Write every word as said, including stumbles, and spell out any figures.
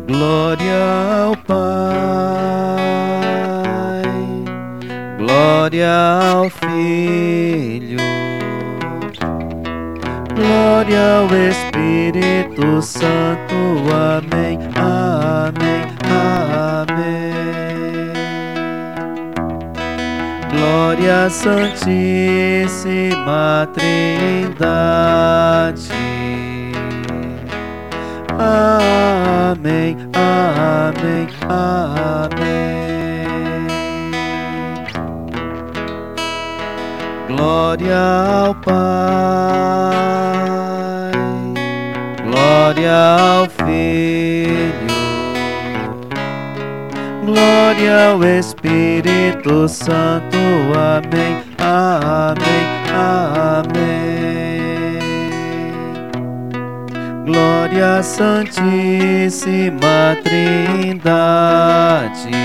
Glória ao Pai, glória ao Filho, glória ao Espírito Santo. Amém, amém, amém. Glória à Santíssima Trindade. Amém, amém, amém. Glória ao Pai, glória ao Filho, glória ao Espírito Santo. Amém, amém, amém. Glória à Santíssima Trindade.